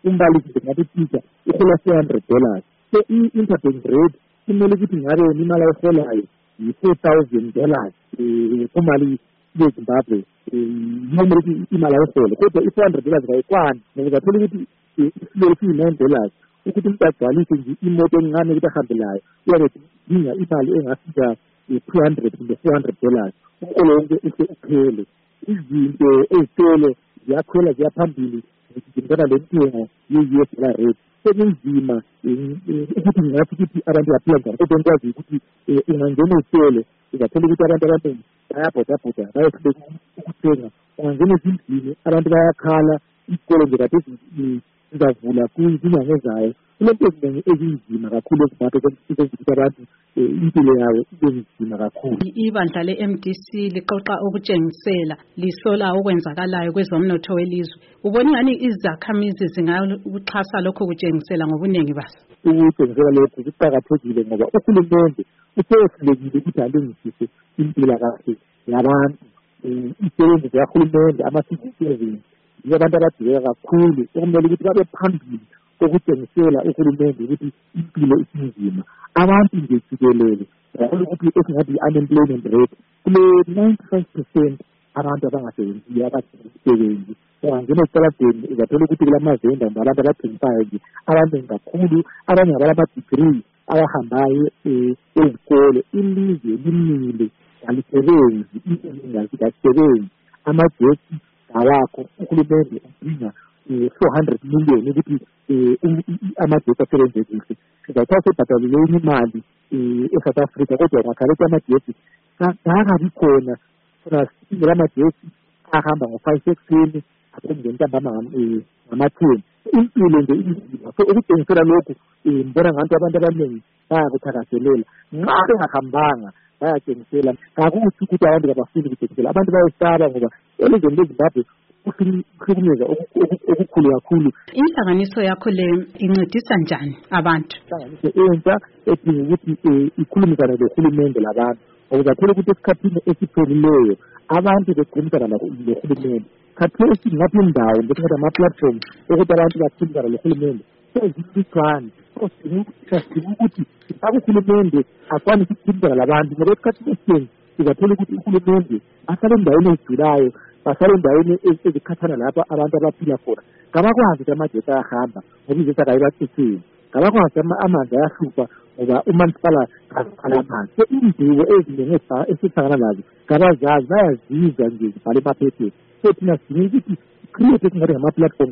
umbalisi ngathi teacher uhola $400. So i-interbank rate kumele ukuthi ngabe imali ayiholayo $4,000 kumali yeZimbabwe noma ukuthi imali ayihole, kodwa $400 kayikwani ngoba uzathola ukuthi isilo $9 ukuthi umuntu agcwalise nje imoto encane ukuthi ahambelayo uyabe dinga imali engafika $300 kumbe $400 umholo wonke uphele. Izinto ezitolo ziyakhwela ziyaphambili zidingana lentengo ye-US dollar rate. Sekunzima ukuthi ngathi ukuthi abantu baphila njani, kodwa ngikwazi ukuthi ungangena esitolo uzathola ukuthi abantu abaningi bayabhodabhoda bayehluleka ukuthenga. Ungangena ezindlini abantu bayakhala, isikolo nje kade zizavula kwinyanga ezayo. Kulento eziningi ezinzima kakhulu ezimbabwe kwenza ukuthi abantu impilo yawo ibe nzima kakhulu. Ibandla le-MDC liqoqa ukutshengisela lisola okwenzakalayo kwezomnotho welizwe. Ubona ngani izakhamizi zingakuxhasa lokho kutshengisela ngobuningi baso? Ukutshengisela lokho kuqakathekile ngoba uhulumende usehlulekile ukuthi alungisise impilakahle yabantu. Isebenzi zikahulumende, ama-civil servants, yibo abantu abadingeka kakhulu okumele ukuthi babe phambili kokutshengisela uhulumende ukuthi impilo isinzima. Abantu nje jikelele yabona ukuthi esingathi i-unemployment rate kule 95% abantu abangasebenziyo abasebenzi. Ungangena esitaladeni uzathola ukuthi kulamazenda abantu abathengisayo nje abaningi kakhulu, abanye abalama-degree abahambayo ezikole. Ilizwe limile alisebenzi, alisebenzi, amagetsi awakho. Uhulumende udinga 400 million ukuthi amagetsi asebenze kuhle. Sizathiwa sebhataleleni imali eSouth Africa, kodwa ngakharethi amagetsi kakabi khona. Singela amagetsi ahamba ngo-5 ekuseni aphinde ntambama ngama-10. Impilo nje inzima. So ukutshengisela lokhu mbona ngathi abantu abaningi bayakuthakazelela. Nxa bengahambanga bayatshengisela, kakuthi ukuthi abantu kabafuni ukutshengisela. Abantu bayesaba ngoba elizweni leZimbabwe ukuhlukumeza okukhulu kakhulu. Inhlanganiso yakho le incedisa njani abantu? Inhlanganiso entsha edinga ukuthi ikhulumisane lohulumende labantu. Uzathola ukuthi esikhathini esiphelileyo abantu bekhulumisana lohulumende. Khathesi ngaphi indawo ngesikhathi ama-platform ukuthi abantu bakhulumisana lohulumende sezifitshane. Sidinga ukuthi uhulumende akwanise ukukhulumisana labantu ngoba esikhathini esiningi uzathola ukuthi uhulumende ahlale endaweni ezijulayo, bahlale endaweni ezikhathana lapha abantu abaphila khona. Kabakwazi ukuthi amagetsi ayahamba ngoba izethu akayibacitsini. Kabakwazi amanzi ayahlupha ngoba umasipala amanzi. So izinto eziningi esihlangana nazo kabazazi, bayazizwa nje zibhale emaphepheni. So thina sidinga ukuthi create esingathi ngama-platform